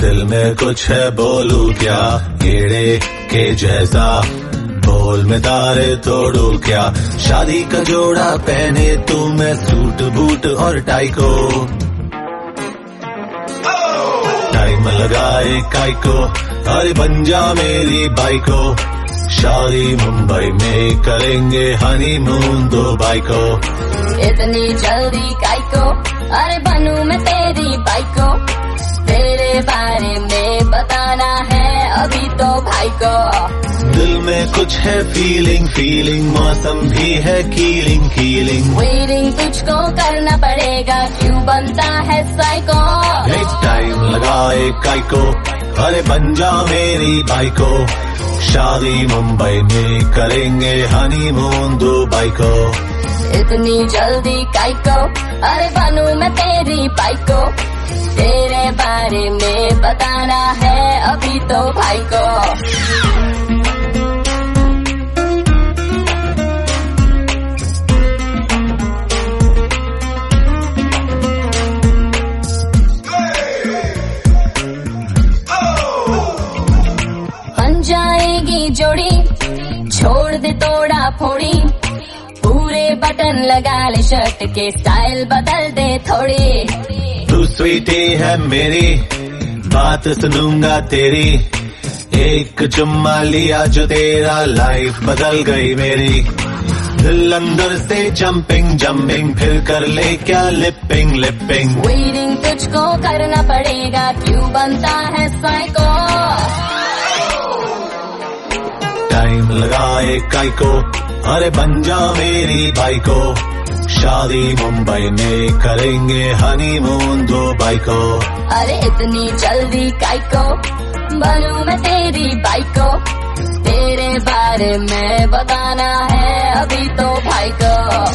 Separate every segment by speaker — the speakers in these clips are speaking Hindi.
Speaker 1: दिल में कुछ है बोलूं क्या, कीड़े के जैसा बोल में तारे तोड़ू क्या। शादी का जोड़ा पहने तू, मैं सूट बूट और टाई को, टाइम लगाए काई को, अरे बन जा मेरी बाइको। शादी मुंबई में करेंगे हनीमून दुबई को।
Speaker 2: इतनी जल्दी काई को, अरे बनूं मैं तेरी बाइको। तेरे बारे में बताना है अभी तो भाई को।
Speaker 1: दिल में कुछ है फीलिंग फीलिंग, मौसम भी है कीलिंग कीलिंग।
Speaker 2: वेटिंग तुझको करना पड़ेगा, क्यों बनता है साइको।
Speaker 1: एक टाइम लगाए काई को, अरे बन जा मेरी बाइको। शादी मुंबई में करेंगे हनीमून दुबई को।
Speaker 2: इतनी जल्दी काई को, अरे बनूं मैं तेरी बाइको। तेरे बारे में बताना है अभी तो भाई को। बन जाएगी जोड़ी, छोड़ दे तोड़ा फोड़ी। पूरे बटन लगा ले शर्ट के, स्टाइल बदल दे थोड़ी।
Speaker 1: तू स्वीटी है मेरी, बात सुनूंगा तेरी। एक चुम्मा लिया जो तेरा, लाइफ बदल गई मेरी। दिल अंदर से जंपिंग जंपिंग, फिर कर ले क्या लिपिंग लिपिंग।
Speaker 2: वेटिंग तुझको करना पड़ेगा, क्यों बनता है साइको।
Speaker 1: टाइम लगाए काई को, अरे बन जा मेरी बाइको। शादी मुंबई में करेंगे हनीमून दुबई को।
Speaker 2: अरे इतनी जल्दी काई को, बनूं मैं तेरी बाइको। तेरे बारे में बताना है अभी तो भाई को।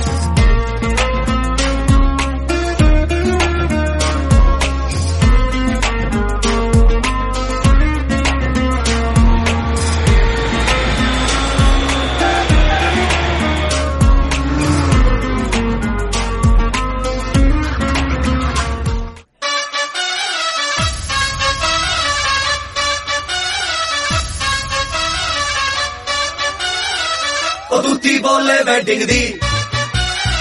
Speaker 1: ओ दूती बोले वेडिंग दी,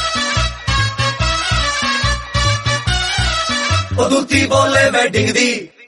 Speaker 1: ओ दूती बोले वेडिंग दी।